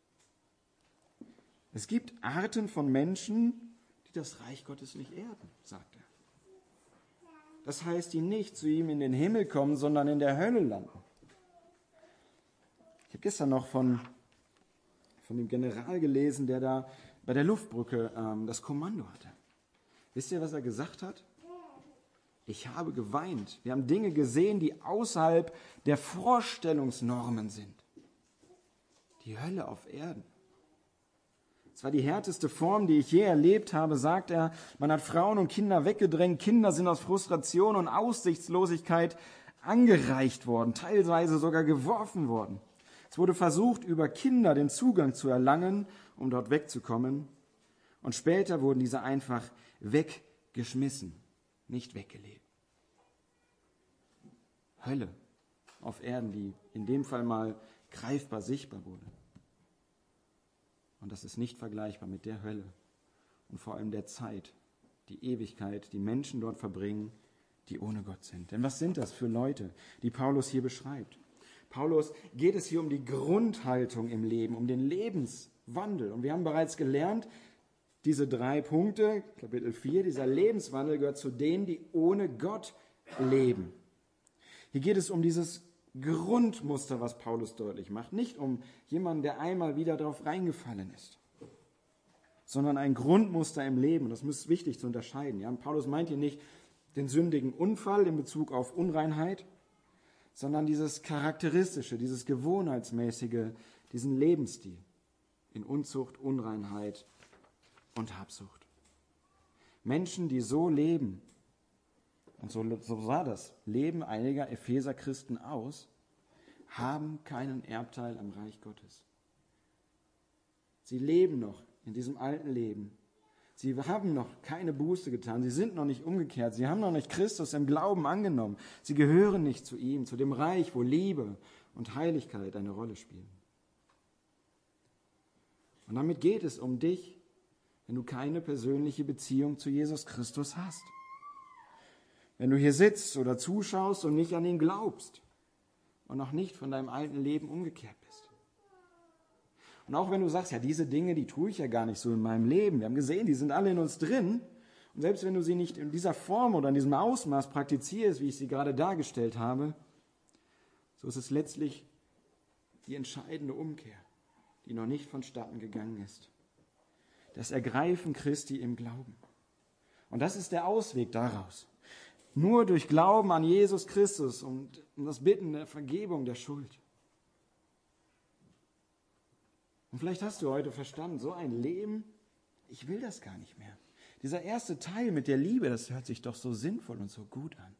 Es gibt Arten von Menschen, die das Reich Gottes nicht erben, sagt er. Das heißt, die nicht zu ihm in den Himmel kommen, sondern in der Hölle landen. Ich habe gestern noch von, von dem General gelesen, der da bei der Luftbrücke ähm, das Kommando hatte. Wisst ihr, was er gesagt hat? Ich habe geweint. Wir haben Dinge gesehen, die außerhalb der Vorstellungsnormen sind. Die Hölle auf Erden. Es war die härteste Form, die ich je erlebt habe, sagt er. Man hat Frauen und Kinder weggedrängt. Kinder sind aus Frustration und Aussichtslosigkeit angereicht worden, teilweise sogar geworfen worden. Es wurde versucht, über Kinder den Zugang zu erlangen, um dort wegzukommen. Und später wurden diese einfach weggeschmissen, nicht weggelebt. Hölle auf Erden, die in dem Fall mal greifbar sichtbar wurde. Und das ist nicht vergleichbar mit der Hölle und vor allem der Zeit, die Ewigkeit, die Menschen dort verbringen, die ohne Gott sind. Denn was sind das für Leute, die Paulus hier beschreibt? Paulus geht es hier um die Grundhaltung im Leben, um den Lebenswandel. Und wir haben bereits gelernt, diese drei Punkte, Kapitel vier, dieser Lebenswandel gehört zu denen, die ohne Gott leben. Hier geht es um dieses Grundmuster, was Paulus deutlich macht. Nicht um jemanden, der einmal wieder darauf reingefallen ist, sondern ein Grundmuster im Leben. Und das ist wichtig zu unterscheiden. Ja? Und Paulus meint hier nicht den sündigen Unfall in Bezug auf Unreinheit, sondern dieses Charakteristische, dieses Gewohnheitsmäßige, diesen Lebensstil in Unzucht, Unreinheit und Habsucht. Menschen, die so leben, und so, so sah das Leben einiger Epheser-Christen aus, haben keinen Erbteil am Reich Gottes. Sie leben noch in diesem alten Leben. Sie haben noch keine Buße getan. Sie sind noch nicht umgekehrt. Sie haben noch nicht Christus im Glauben angenommen. Sie gehören nicht zu ihm, zu dem Reich, wo Liebe und Heiligkeit eine Rolle spielen. Und damit geht es um dich, wenn du keine persönliche Beziehung zu Jesus Christus hast. Wenn du hier sitzt oder zuschaust und nicht an ihn glaubst und noch nicht von deinem alten Leben umgekehrt bist. Und auch wenn du sagst, ja, diese Dinge, die tue ich ja gar nicht so in meinem Leben. Wir haben gesehen, die sind alle in uns drin. Und selbst wenn du sie nicht in dieser Form oder in diesem Ausmaß praktizierst, wie ich sie gerade dargestellt habe, so ist es letztlich die entscheidende Umkehr, die noch nicht vonstatten gegangen ist. Das Ergreifen Christi im Glauben. Und das ist der Ausweg daraus. Nur durch Glauben an Jesus Christus und um das Bitten der Vergebung der Schuld. Und vielleicht hast du heute verstanden, so ein Leben, ich will das gar nicht mehr. Dieser erste Teil mit der Liebe, das hört sich doch so sinnvoll und so gut an.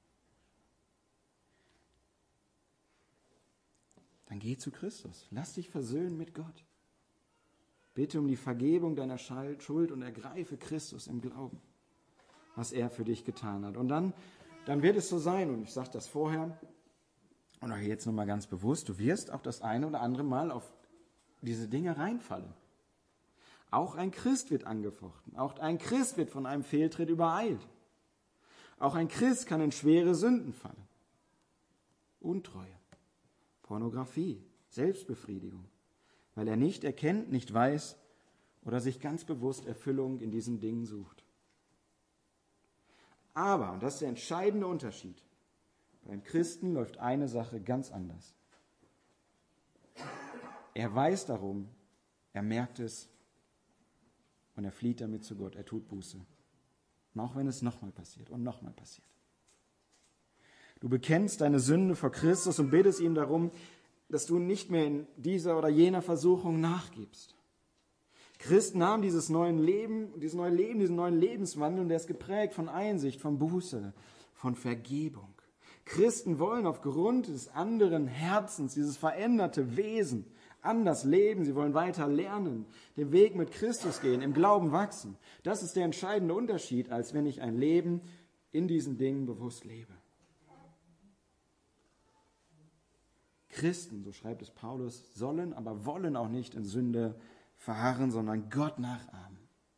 Dann geh zu Christus, lass dich versöhnen mit Gott. Bitte um die Vergebung deiner Schuld und ergreife Christus im Glauben, was er für dich getan hat. Und dann, dann wird es so sein, und ich sage das vorher und auch jetzt nochmal ganz bewusst, du wirst auch das eine oder andere Mal auf diese Dinge reinfallen. Auch ein Christ wird angefochten. Auch ein Christ wird von einem Fehltritt übereilt. Auch ein Christ kann in schwere Sünden fallen. Untreue, Pornografie, Selbstbefriedigung, weil er nicht erkennt, nicht weiß oder sich ganz bewusst Erfüllung in diesen Dingen sucht. Aber, und das ist der entscheidende Unterschied, Beim Christen läuft eine Sache ganz anders. Er weiß darum, er merkt es und er flieht damit zu Gott. Er tut Buße. Und auch wenn es nochmal passiert und nochmal passiert. Du bekennst deine Sünde vor Christus und betest ihm darum, dass du nicht mehr in dieser oder jener Versuchung nachgibst. Christen haben dieses neue Leben, dieses neue Leben, diesen neuen Lebenswandel, und der ist geprägt von Einsicht, von Buße, von Vergebung. Christen wollen aufgrund des anderen Herzens, dieses veränderte Wesen, anders leben. Sie wollen weiter lernen, den Weg mit Christus gehen, im Glauben wachsen. Das ist der entscheidende Unterschied, als wenn ich ein Leben in diesen Dingen bewusst lebe. Christen, so schreibt es Paulus, sollen, aber wollen auch nicht in Sünde verharren, sondern Gott nachahmen.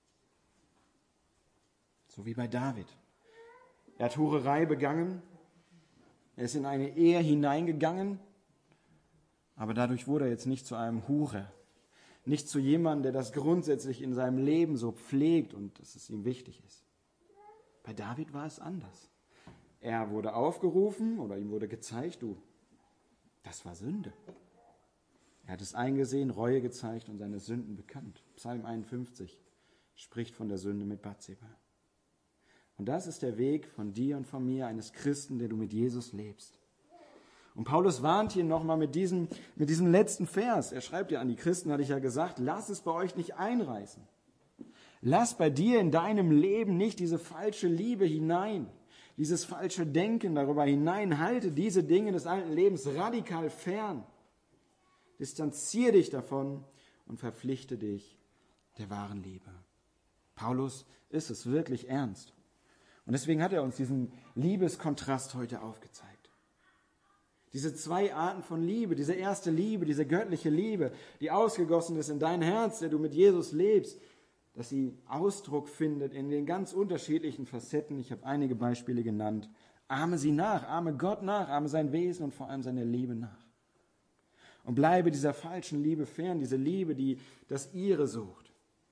So wie bei David. Er hat Hurerei begangen, er ist in eine Ehe hineingegangen, aber dadurch wurde er jetzt nicht zu einem Hure, nicht zu jemandem, der das grundsätzlich in seinem Leben so pflegt und dass es ihm wichtig ist. Bei David war es anders. Er wurde aufgerufen oder ihm wurde gezeigt, du, das war Sünde. Er hat es eingesehen, Reue gezeigt und seine Sünden bekannt. Psalm einundfünfzig spricht von der Sünde mit Bathseba. Und das ist der Weg von dir und von mir, eines Christen, der du mit Jesus lebst. Und Paulus warnt hier nochmal mit diesem, mit diesem letzten Vers. Er schreibt ja an die Christen, hatte ich ja gesagt, lass es bei euch nicht einreißen. Lass bei dir in deinem Leben nicht diese falsche Liebe hinein, dieses falsche Denken darüber hinein. Halte diese Dinge des alten Lebens radikal fern. Distanziere dich davon und verpflichte dich der wahren Liebe. Paulus ist es wirklich ernst. Und deswegen hat er uns diesen Liebeskontrast heute aufgezeigt. Diese zwei Arten von Liebe, diese erste Liebe, diese göttliche Liebe, die ausgegossen ist in dein Herz, der du mit Jesus lebst, dass sie Ausdruck findet in den ganz unterschiedlichen Facetten. Ich habe einige Beispiele genannt. Ahme sie nach, ahme Gott nach, ahme sein Wesen und vor allem seine Liebe nach. Und bleibe dieser falschen Liebe fern, diese Liebe, die das Ihre sucht.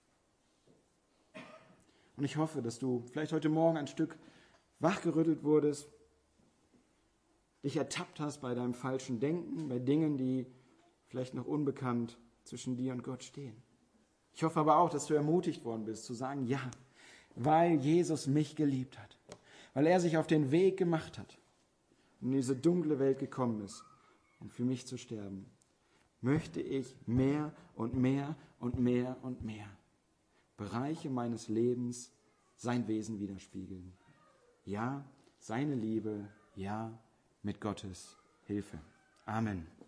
Und ich hoffe, dass du vielleicht heute Morgen ein Stück wachgerüttelt wurdest, dich ertappt hast bei deinem falschen Denken, bei Dingen, die vielleicht noch unbekannt zwischen dir und Gott stehen. Ich hoffe aber auch, dass du ermutigt worden bist, zu sagen, ja, weil Jesus mich geliebt hat, weil er sich auf den Weg gemacht hat und in diese dunkle Welt gekommen ist, um für mich zu sterben, möchte ich mehr und mehr und mehr und mehr Bereiche meines Lebens sein Wesen widerspiegeln. Ja, seine Liebe, ja, mit Gottes Hilfe. Amen.